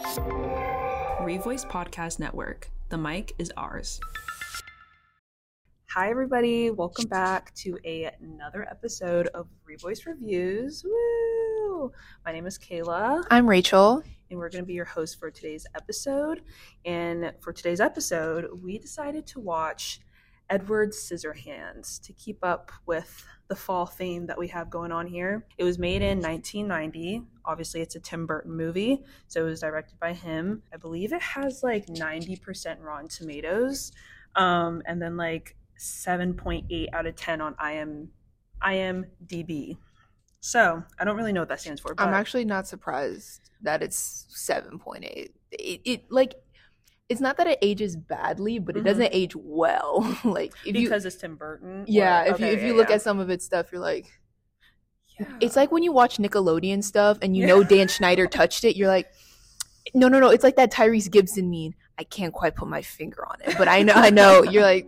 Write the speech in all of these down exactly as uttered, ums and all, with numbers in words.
Revoice Podcast Network. The mic is ours. Hi, everybody. Welcome back to a, another episode of Revoice Reviews. Woo! My name is Kayla. I'm Rachel. And we're going to be your host for today's episode. And for today's episode, we decided to watch Edward Scissorhands to keep up with the fall theme that we have going on here. It was made in nineteen ninety. Obviously, it's a Tim Burton movie, so it was directed by him. I believe it has like ninety percent Rotten Tomatoes, um, and then like seven point eight out of ten on I M IMDb. So I don't really know what that stands for. But I'm actually not surprised that it's seven point eight. It, it like it's not that it ages badly, but it mm-hmm. doesn't age well. Like if because you, it's Tim Burton. Yeah, or, if okay, you if yeah, you look yeah. at some of its stuff, you're like, yeah. It's like when you watch Nickelodeon stuff and you yeah. know Dan Schneider touched it. You're like, no, no, no. It's like that Tyrese Gibson meme. I can't quite put my finger on it, but I know, I know. You're like.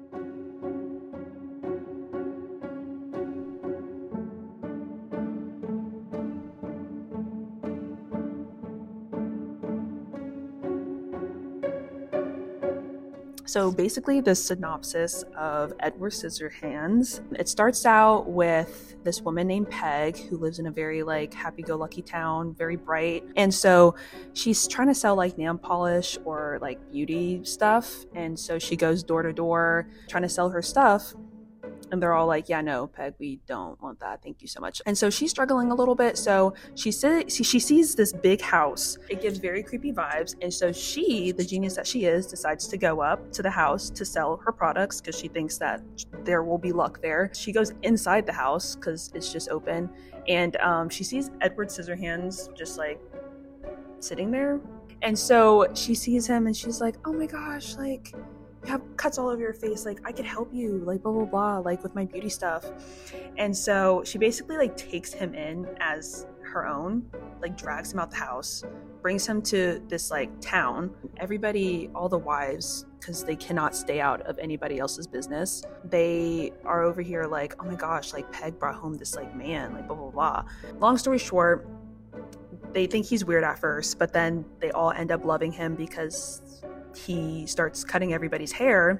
So basically the synopsis of Edward Scissorhands, it starts out with this woman named Peg who lives in a very like happy-go-lucky town, very bright. And so she's trying to sell like nail polish or like beauty stuff. And so she goes door to door trying to sell her stuff. And they're all like, yeah, no, Peg, we don't want that. Thank you so much. And so she's struggling a little bit. So she, see, she sees this big house. It gives very creepy vibes. And so she, the genius that she is, decides to go up to the house to sell her products because she thinks that there will be luck there. She goes inside the house because it's just open. And um, she sees Edward Scissorhands just like sitting there. And so she sees him and she's like, oh my gosh, like, you have cuts all over your face, like I could help you, like blah blah blah, like with my beauty stuff. And so she basically like takes him in as her own, like drags him out the house, brings him to this like town. Everybody, all the wives, because they cannot stay out of anybody else's business, they are over here like, oh my gosh, like Peg brought home this like man, like blah blah blah. Long story short, they think he's weird at first, but then they all end up loving him because he starts cutting everybody's hair.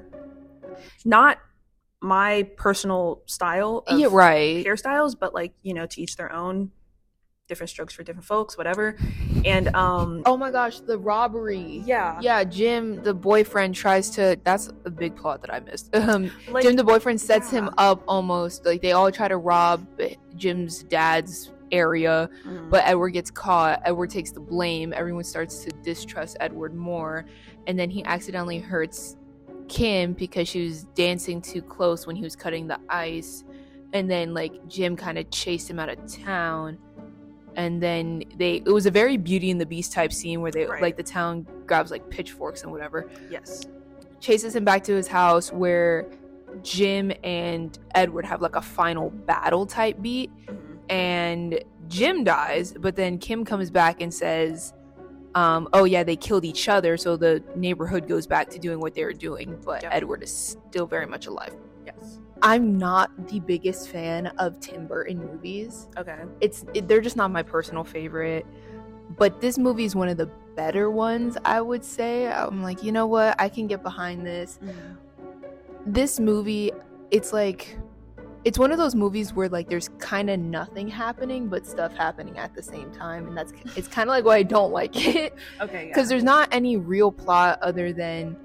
Not my personal style of yeah, right. hairstyles, but like, you know, to each their own. Different strokes for different folks, whatever. And um oh my gosh, the robbery. Yeah. Yeah, Jim, the boyfriend, tries to that's a big plot that I missed. Um like, Jim, the boyfriend, sets yeah. him up almost. Like they all try to rob Jim's dad's area, mm. but Edward gets caught. Edward takes the blame. Everyone starts to distrust Edward more. And then he accidentally hurts Kim because she was dancing too close when he was cutting the ice. And then like Jim kind of chased him out of town. And then they it was a very Beauty and the Beast type scene where they right. like the town grabs like pitchforks and whatever. Yes. Chases him back to his house where Jim and Edward have like a final battle type beat. Mm-hmm. And Jim dies, but then Kim comes back and says, um, oh yeah, they killed each other, so the neighborhood goes back to doing what they were doing, but yep. Edward is still very much alive. Yes. I'm not the biggest fan of Tim Burton movies. Okay. It's it, they're just not my personal favorite, but this movie is one of the better ones, I would say. I'm like, you know what? I can get behind this. Mm. This movie, it's like it's one of those movies where like there's kind of nothing happening but stuff happening at the same time, and that's it's kind of like why I don't like it. Okay. Because yeah. there's not any real plot other than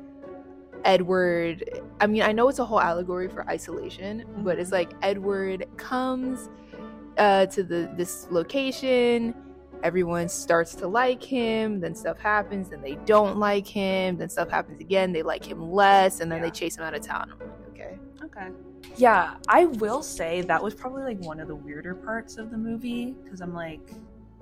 Edward. I mean, I know it's a whole allegory for isolation, mm-hmm. but it's like Edward comes uh, to the this location. Everyone starts to like him. Then stuff happens. Then they don't like him. Then stuff happens again. They like him less, and then yeah. they chase him out of town. I'm like, okay, okay. Yeah, I will say that was probably like one of the weirder parts of the movie because I'm like,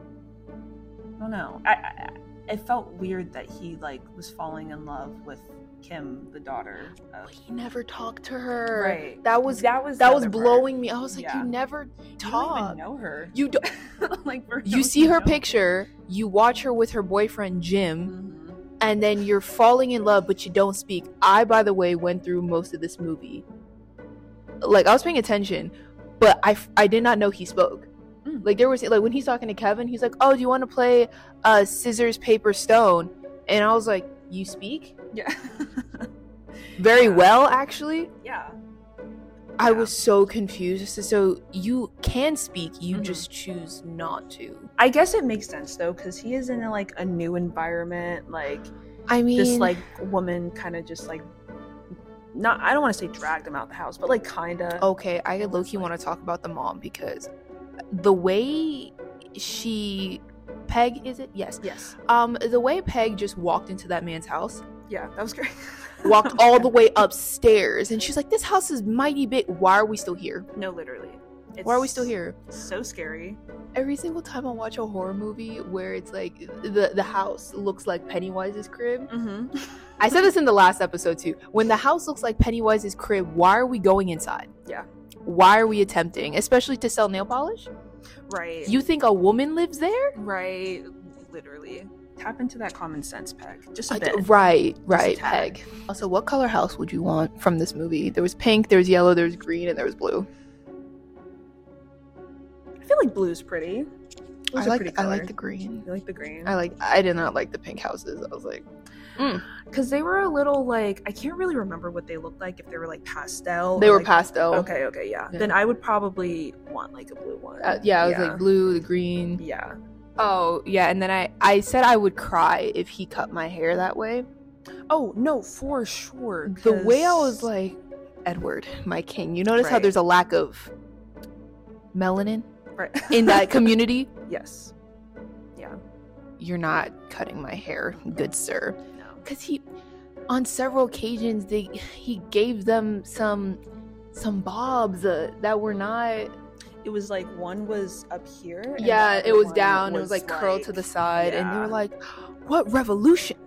I don't know. I, I it felt weird that he like was falling in love with Kim, the daughter of... But he never talked to her. Right. That was that was that was blowing part. me. I was like, yeah. you never talk. You don't even know her. You don't. like you see her picture. You watch her with her boyfriend Jim, mm-hmm. and then you're falling in love, but you don't speak. I, by the way, went through most of this movie. Like I was paying attention, but I I did not know he spoke. Mm. Like there was like when he's talking to Kevin, he's like, "Oh, do you want to play uh scissors paper stone?" And I was like, "You speak?" Yeah. Very yeah. well, actually. Yeah. I yeah. was so confused. So you can speak, you mm-hmm. just choose not to. I guess it makes sense though, because he is in a, like a new environment. Like, I mean, this like woman kind of just like. Not, I don't want to say dragged him out the house, but like kind of. Okay, I low-key want to talk about the mom because the way she, Peg, is it? Yes. Yes. Um, the way Peg just walked into that man's house. Yeah, that was great. Walked all the way upstairs, and she's like, "This house is mighty big. Why are we still here?" No, literally. It's Why are we still here? So scary. Every single time I watch a horror movie where it's like the the house looks like Pennywise's crib. Mm-hmm. I said this in the last episode too. When the house looks like Pennywise's crib, why are we going inside? Yeah. Why are we attempting, especially to sell nail polish? Right. You think a woman lives there? Right. Literally. Tap into that common sense, Peg. Just a I, bit. Right, right, a Peg. Also, what color house would you want from this movie? There was pink, there was yellow, there was green, and there was blue. I feel like blue's pretty. Blue's I a like pretty I color. like the green. You like the green? I like I did not like the pink houses. I was like, mm. Because they were a little like, I can't really remember what they looked like, if they were like pastel. They or, were like, pastel. Okay, okay, yeah. Yeah. Then I would probably want like a blue one. Uh, yeah, I was like blue, the green. Yeah. Oh, yeah, and then I, I said I would cry if he cut my hair that way. Oh, no, for sure. The way I 'cause- was like, Edward, my king. You notice how Right. there's a lack of melanin right. in that community? Yes. Yeah. You're not cutting my hair, good sir. No. Because he, on several occasions, they he gave them some some bobs uh, that were not. It was like one was up here. and Yeah, the it other was one down. It was like curled to the side, and they yeah. were like, "What revolution?"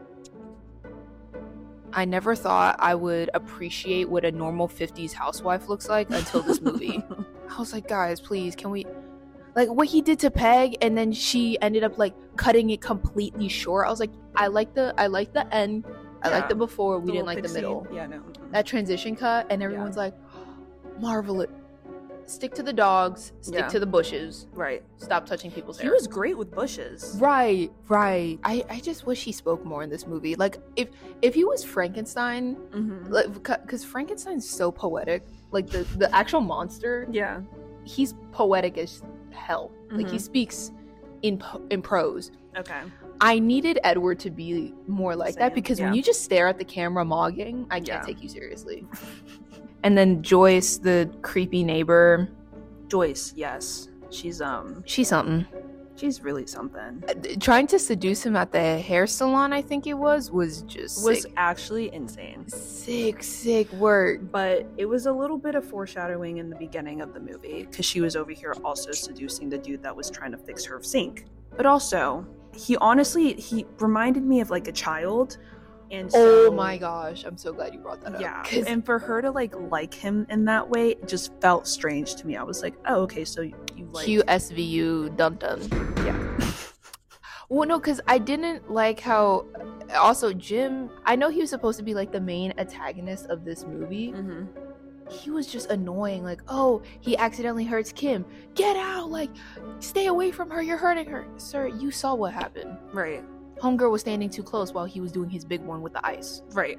I never thought I would appreciate what a normal fifties housewife looks like until this movie. I was like, guys, please, can we, like, what he did to Peg, and then she ended up like cutting it completely short. I was like, I like the, I like the end, I Yeah. like the before. We The didn't little like the pixie. middle. Yeah, no. mm-mm. That transition cut, and everyone's like, marvelous. Stick to the dogs. Stick Yeah. to the bushes. Right. Stop touching people's He hair. was great with bushes. Right, right. I, I just wish he spoke more in this movie. Like, if if he was Frankenstein, Mm-hmm. like, because Frankenstein's so poetic. Like, the, the actual monster, Yeah. he's poetic as hell. Like, he Mhm. speaks in po- in prose. Okay. I needed Edward to be more like that Same, because when yeah. you just stare at the camera mogging, I can't Yeah. take you seriously. And then Joyce, the creepy neighbor, Joyce, yes. She's um she's something. she's really something. Uh, Trying to seduce him at the hair salon, I think it was, was just Was sick. actually insane. Sick, sick work. But it was a little bit of foreshadowing in the beginning of the movie because she was over here also seducing the dude that was trying to fix her sink. But also, he honestly he reminded me of like a child. And so, Oh my gosh, I'm so glad you brought that yeah, up. 'Cause- and for her to like like him in that way, it just felt strange to me. I was like, oh, okay, so you, you like Q S V U dun dun. yeah, Well, no, because I didn't like how. Also, Jim, I know he was supposed to be like the main antagonist of this movie. mm-hmm. He was just annoying. Like, oh, he accidentally hurts Kim. Get out! Like, stay away from her. You're hurting her. Sir, you saw what happened. right, Homegirl was standing too close while he was doing his big one with the ice. right.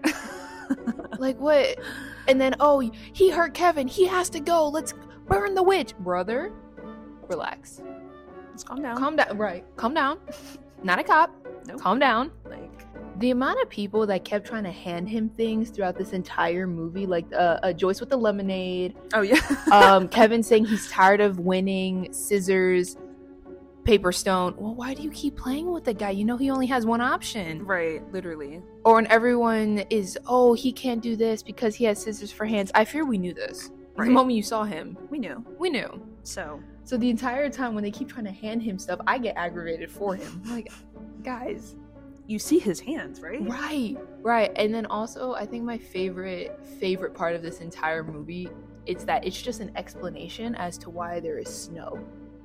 Like, what? And then, oh, he hurt Kevin. He has to go. Let's burn the witch. Brother, relax. Let's calm down. Calm down. Right. Calm down. Not a cop. Nope. Calm down. Like, The amount of people that kept trying to hand him things throughout this entire movie, like uh, uh, Joyce with the lemonade, oh yeah. um, Kevin saying he's tired of winning, scissors, paper, stone. Well, why do you keep playing with the guy? You know he only has one option. Right, literally. Or when everyone is, oh, he can't do this because he has scissors for hands. I fear we knew this. Right. The moment you saw him, We knew. we knew. So, So the entire time when they keep trying to hand him stuff, I get aggravated for him. I'm like, guys. you see his hands, right? Right, right. And then also, I think my favorite favorite part of this entire movie is that it's just an explanation as to why there is snow.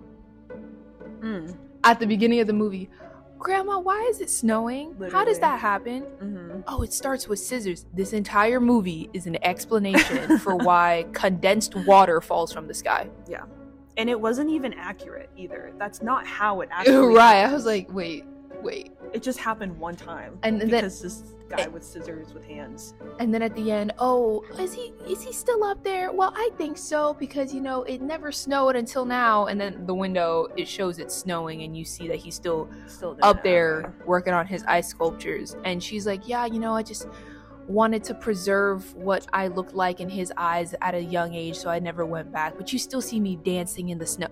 Mm. At the beginning of the movie, Grandma, why is it snowing? How Literally. does that happen? Mm-hmm. Oh, it starts with scissors. This entire movie is an explanation for why condensed water falls from the sky. And it wasn't even accurate either. That's not how it actually Right. happens. I was like, wait, wait. It just happened one time. And then- because this guy with scissors with hands. And then at the end, oh, is he is he still up there? Well, I think so, because you know it never snowed until now. And then the window, it shows it snowing, and you see that he's still Still did up it, there okay. working on his ice sculptures. And she's like, yeah, you know, I just wanted to preserve what I looked like in his eyes at a young age, so I never went back. But you still see me dancing in the snow.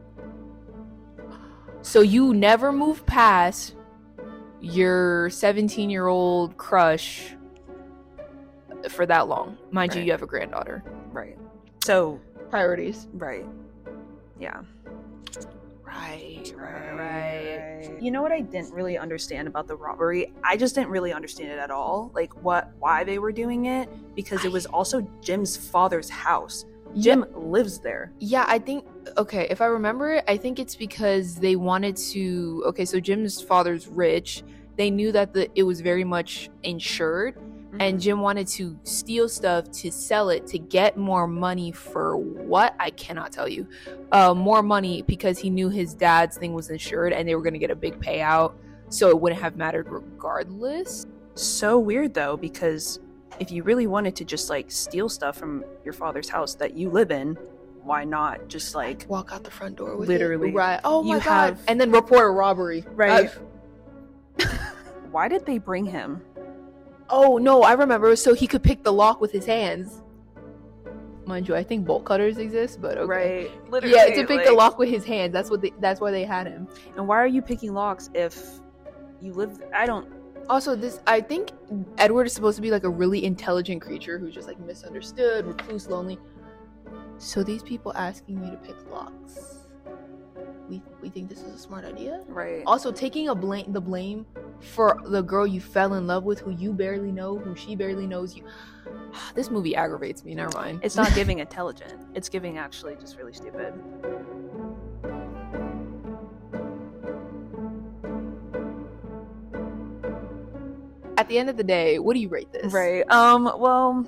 So you never move past your seventeen year old crush for that long. Mind you, Right. you have a granddaughter. Right. So, Priorities. right. Yeah. Right, right, right. You know what I didn't really understand about the robbery? I just didn't really understand it at all. Like what why they were doing it, because it was also Jim's father's house. Jim lives there. Yeah, I think, okay, if I remember it, I think it's because they wanted to, okay, so Jim's father's rich. They knew that the it was very much insured, and Jim wanted to steal stuff to sell it to get more money for what? I cannot tell you. Uh, more money because he knew his dad's thing was insured and they were going to get a big payout, so it wouldn't have mattered regardless. So weird though, because if you really wanted to just like steal stuff from your father's house that you live in, why not just like Walk out the front door with Literally. it. Right. Oh my You god. have- And then report a robbery. Right. Uh, why did they bring him? oh no, I remember. So he could pick the lock with his hands. Mind you, I think bolt cutters exist, but okay. Right. Literally. Yeah, to pick the like- lock with his hands. That's what they, that's why they had him. And why are you picking locks if you live I don't Also, this I think Edward is supposed to be like a really intelligent creature who's just like misunderstood, recluse, lonely. So these people asking you to pick locks. We we think this is a smart idea? right. Also, taking a blame the blame for the girl you fell in love with, who you barely know, who she barely knows you. This movie aggravates me. Never mind. It's not giving intelligent. It's giving actually just really stupid. At the end of the day, what do you rate this? Right. Um, well,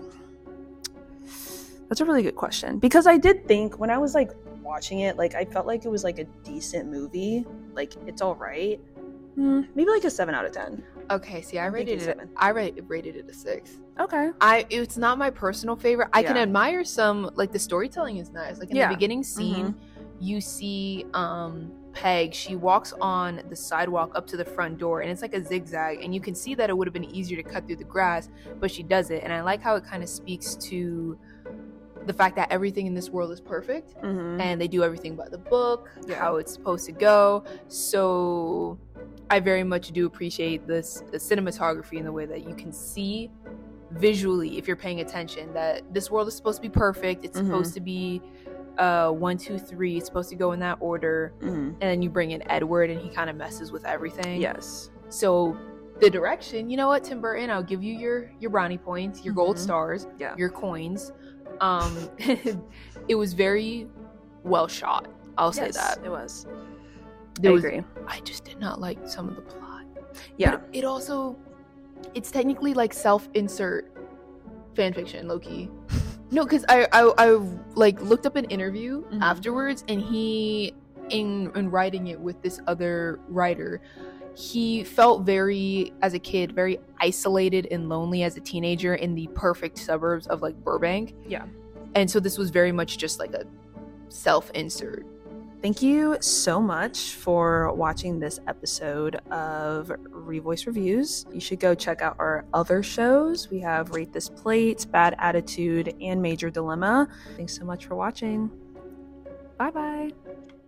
that's a really good question. Because I did think when I was like watching it, like I felt like it was like a decent movie. Like it's all right. Hmm, maybe like a seven out of ten. Okay. See, I I'm rated thinking it. seven. I ra- rated it a six. Okay. I it's not my personal favorite. I can Yeah. admire some, like the storytelling is nice. Like in Yeah. the beginning scene, you see um Peg, she walks on the sidewalk up to the front door, and it's like a zigzag, and you can see that it would have been easier to cut through the grass, but she does it. And I like how it kind of speaks to the fact that everything in this world is perfect, Mm-hmm. and they do everything by the book, Yeah. how it's supposed to go. So I very much do appreciate this the cinematography in the way that you can see visually, if you're paying attention, that this world is supposed to be perfect. It's Mhm. supposed to be uh one, two, three. It's supposed to go in that order. Mm-hmm. And then you bring in Edward, and he kind of messes with everything. Yes. So the direction, you know what, Tim Burton, I'll give you your your brownie points, your gold Mhm. stars, Yeah. your coins. Um, it was very well shot. I'll say Yes, that. it was. There I was- agree. I just did not like some of the plot. Yeah. But it also, it's technically like self-insert fan fiction, low key. No, because I, I I like looked up an interview Mhm. afterwards, and he, in in writing it with this other writer, he felt very, as a kid, very isolated and lonely as a teenager in the perfect suburbs of like Burbank. Yeah. And so this was very much just like a self-insert. Thank you so much for watching this episode of Revoice Reviews. You should go check out our other shows. We have Rate This Plate, Bad Attitude, and Major Dilemma. Thanks so much for watching. Bye bye.